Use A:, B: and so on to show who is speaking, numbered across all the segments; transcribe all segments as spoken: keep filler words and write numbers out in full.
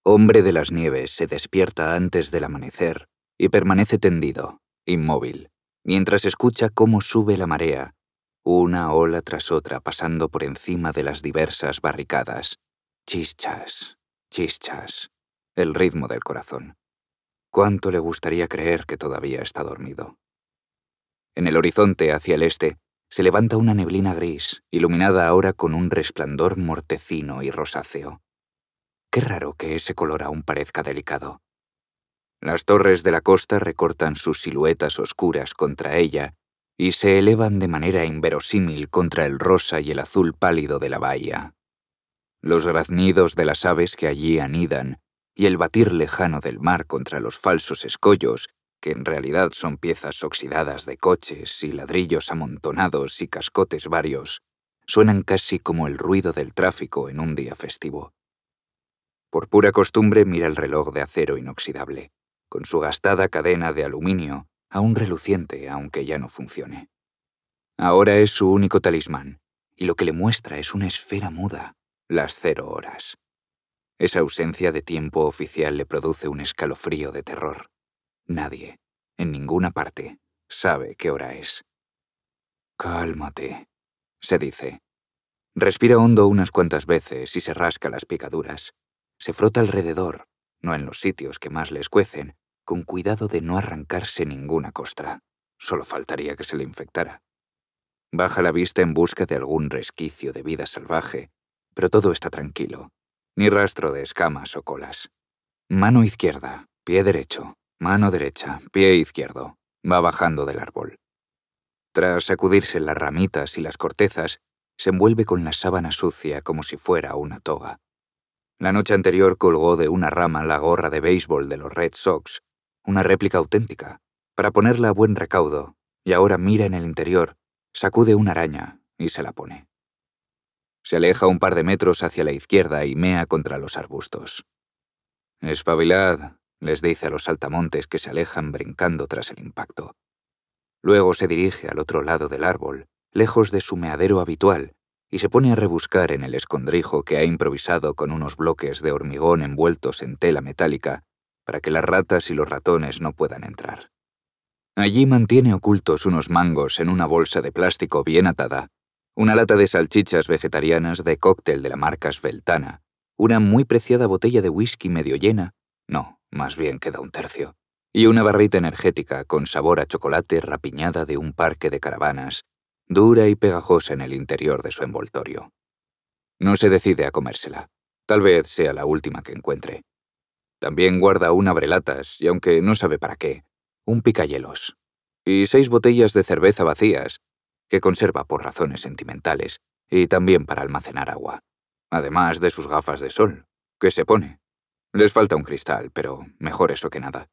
A: Hombre de las nieves se despierta antes del amanecer y permanece tendido, inmóvil, mientras escucha cómo sube la marea, una ola tras otra pasando por encima de las diversas barricadas. Chischas, chischas, el ritmo del corazón. Cuánto le gustaría creer que todavía está dormido. En el horizonte, hacia el este, se levanta una neblina gris, iluminada ahora con un resplandor mortecino y rosáceo. Qué raro que ese color aún parezca delicado. Las torres de la costa recortan sus siluetas oscuras contra ella y se elevan de manera inverosímil contra el rosa y el azul pálido de la bahía. Los graznidos de las aves que allí anidan y el batir lejano del mar contra los falsos escollos, que en realidad son piezas oxidadas de coches y ladrillos amontonados y cascotes varios, suenan casi como el ruido del tráfico en un día festivo. Por pura costumbre mira el reloj de acero inoxidable, con su gastada cadena de aluminio, aún reluciente aunque ya no funcione. Ahora es su único talismán, y lo que le muestra es una esfera muda, las cero horas. Esa ausencia de tiempo oficial le produce un escalofrío de terror. Nadie, en ninguna parte, sabe qué hora es. «Cálmate», se dice. Respira hondo unas cuantas veces y se rasca las picaduras. Se frota alrededor, no en los sitios que más le escuecen, con cuidado de no arrancarse ninguna costra. Solo faltaría que se le infectara. Baja la vista en busca de algún resquicio de vida salvaje, pero todo está tranquilo. Ni rastro de escamas o colas. Mano izquierda, pie derecho, mano derecha, pie izquierdo. Va bajando del árbol. Tras sacudirse las ramitas y las cortezas, se envuelve con la sábana sucia como si fuera una toga. La noche anterior colgó de una rama la gorra de béisbol de los Red Sox, una réplica auténtica, para ponerla a buen recaudo, y ahora mira en el interior, sacude una araña y se la pone. Se aleja un par de metros hacia la izquierda y mea contra los arbustos. «Espabilad», les dice a los saltamontes que se alejan brincando tras el impacto. Luego se dirige al otro lado del árbol, lejos de su meadero habitual, y se pone a rebuscar en el escondrijo que ha improvisado con unos bloques de hormigón envueltos en tela metálica para que las ratas y los ratones no puedan entrar. Allí mantiene ocultos unos mangos en una bolsa de plástico bien atada, una lata de salchichas vegetarianas de cóctel de la marca Sveltana, una muy preciada botella de whisky medio llena, no, más bien queda un tercio, y una barrita energética con sabor a chocolate rapiñada de un parque de caravanas, dura y pegajosa en el interior de su envoltorio. No se decide a comérsela. Tal vez sea la última que encuentre. También guarda un abrelatas, y aunque no sabe para qué, un picahielos. Y seis botellas de cerveza vacías, que conserva por razones sentimentales, y también para almacenar agua. Además de sus gafas de sol, que se pone. Les falta un cristal, pero mejor eso que nada.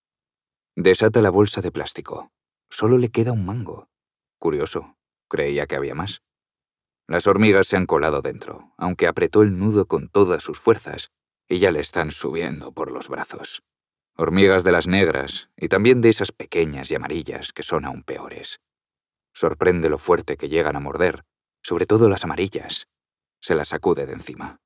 A: Desata la bolsa de plástico. Solo le queda un mango. Curioso. Creía que había más. Las hormigas se han colado dentro, aunque apretó el nudo con todas sus fuerzas, y ya le están subiendo por los brazos. Hormigas de las negras, y también de esas pequeñas y amarillas que son aún peores. Sorprende lo fuerte que llegan a morder, sobre todo las amarillas. Se las sacude de encima.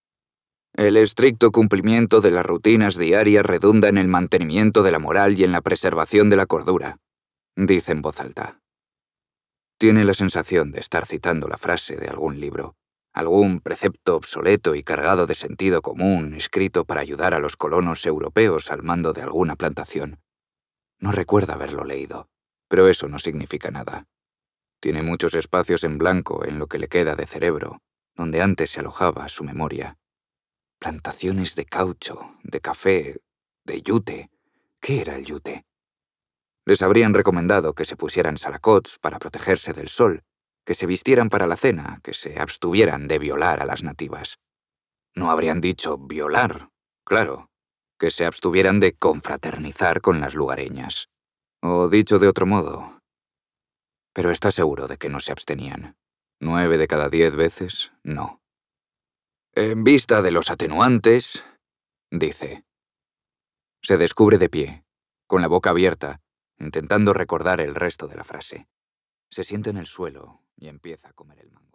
A: El estricto cumplimiento de las rutinas diarias redunda en el mantenimiento de la moral y en la preservación de la cordura, dice en voz alta. Tiene la sensación de estar citando la frase de algún libro, algún precepto obsoleto y cargado de sentido común escrito para ayudar a los colonos europeos al mando de alguna plantación. No recuerda haberlo leído, pero eso no significa nada. Tiene muchos espacios en blanco en lo que le queda de cerebro, donde antes se alojaba su memoria. Plantaciones de caucho, de café, de yute. ¿Qué era el yute? Les habrían recomendado que se pusieran salacots para protegerse del sol, que se vistieran para la cena, que se abstuvieran de violar a las nativas. No habrían dicho violar, claro, que se abstuvieran de confraternizar con las lugareñas. O dicho de otro modo. Pero está seguro de que no se abstenían. Nueve de cada diez veces, no. En vista de los atenuantes, dice. Se descubre de pie, con la boca abierta, intentando recordar el resto de la frase. Se sienta en el suelo y empieza a comer el mango.